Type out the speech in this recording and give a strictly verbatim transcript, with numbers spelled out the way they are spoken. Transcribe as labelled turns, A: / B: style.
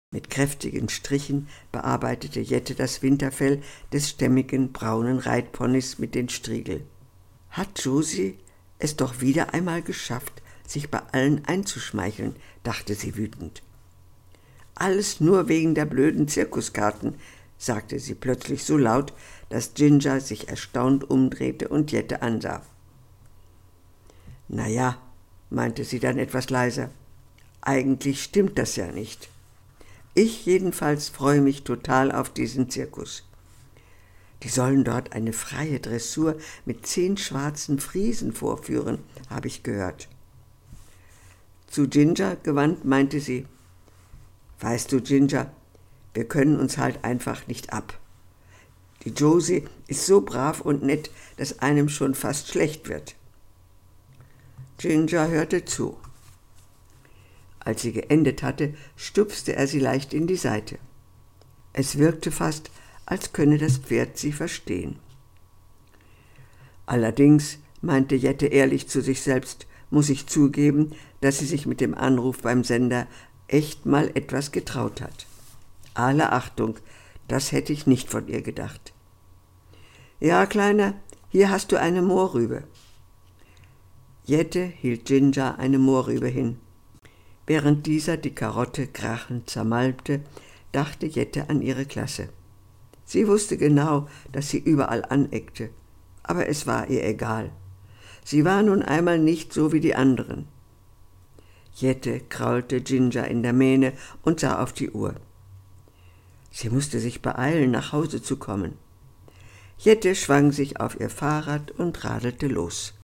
A: Mit kräftigen Strichen bearbeitete Jette das Winterfell des stämmigen, braunen Reitponys mit den Striegeln. »Hat Josie es doch wieder einmal geschafft, sich bei allen einzuschmeicheln«, dachte sie wütend. »Alles nur wegen der blöden Zirkuskarten«, sagte sie plötzlich so laut, dass Ginger sich erstaunt umdrehte und Jette ansah. »Na ja«, meinte sie dann etwas leiser, »eigentlich stimmt das ja nicht. Ich jedenfalls freue mich total auf diesen Zirkus. Die sollen dort eine freie Dressur mit zehn schwarzen Friesen vorführen, habe ich gehört.« Zu Ginger gewandt meinte sie, »Weißt du, Ginger, wir können uns halt einfach nicht ab. Die Josie ist so brav und nett, dass einem schon fast schlecht wird.« Ginger hörte zu. Als sie geendet hatte, stupste er sie leicht in die Seite. Es wirkte fast, als könne das Pferd sie verstehen. Allerdings, meinte Jette ehrlich zu sich selbst, muss ich zugeben, dass sie sich mit dem Anruf beim Sender echt mal etwas getraut hat. Alle Achtung, das hätte ich nicht von ihr gedacht. »Ja, Kleiner, hier hast du eine Mohrrübe.« Jette hielt Ginger eine Mohrrübe hin. Während dieser die Karotte krachend zermalmte, dachte Jette an ihre Klasse. Sie wusste genau, dass sie überall aneckte, aber es war ihr egal. Sie war nun einmal nicht so wie die anderen. Jette kraulte Ginger in der Mähne und sah auf die Uhr. Sie musste sich beeilen, nach Hause zu kommen. Jette schwang sich auf ihr Fahrrad und radelte los.